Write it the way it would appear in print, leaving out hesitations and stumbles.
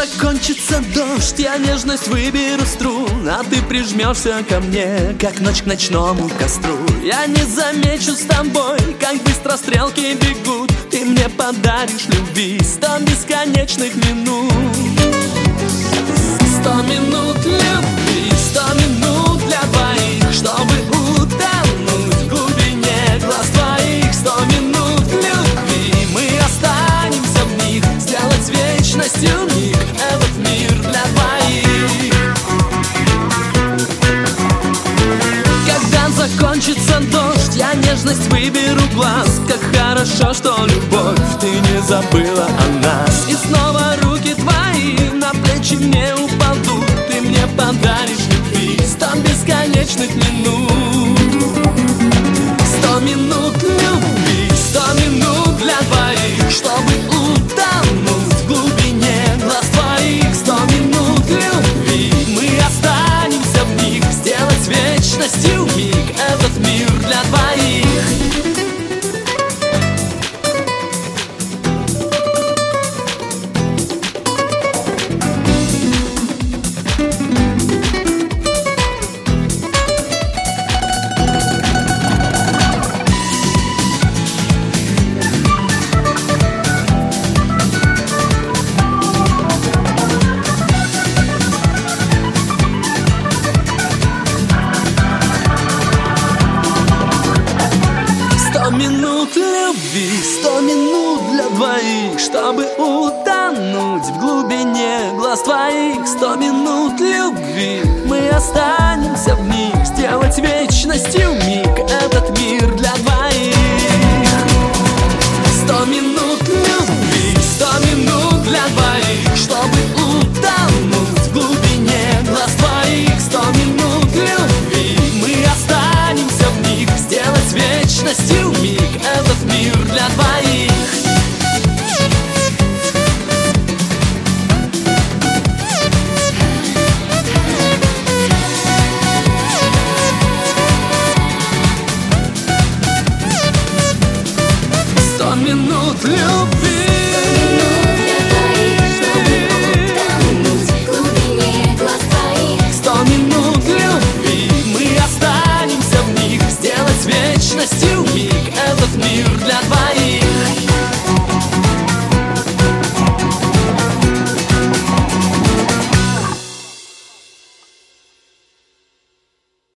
закончится дождь, я нежность выберу струн, а ты прижмешься ко мне, как ночь к ночному костру. Я не замечу с тобой, как быстро стрелки бегут. Ты мне подаришь любви 100 бесконечных минут. 100 минут любви, 100 минут для двоих, чтобы утонуть в глубине глаз твоих. 100 минут любви, мы останемся в них, сделать вечностью миг, этот мир для двоих. Когда закончится дождь, я нежность выберу глаз. Как хорошо, что любовь, ты не забыла о нас. И снова руки твои на плечи мне упадут. Ты мне подаришь любви 100 бесконечных минут. 100 минут любви, 100 минут для двоих, чтобы утонуть в глубине глаз твоих. 100 минут любви, мы останемся в них, сделать вечностью миг, этот мир для двоих. Минут любви, 100 минут для двоих, чтобы утонуть в глубине глаз твоих. 100 минут любви, мы останемся в них, сделать вечностью миг, этот мир для двоих. 100 минут любви, 100 минут для двоих, чтобы утонуть в глубине глаз твоих. 100 минут любви, мы останемся в них, сделать вечностью миг, этот мир для двоих. Сто минут любви.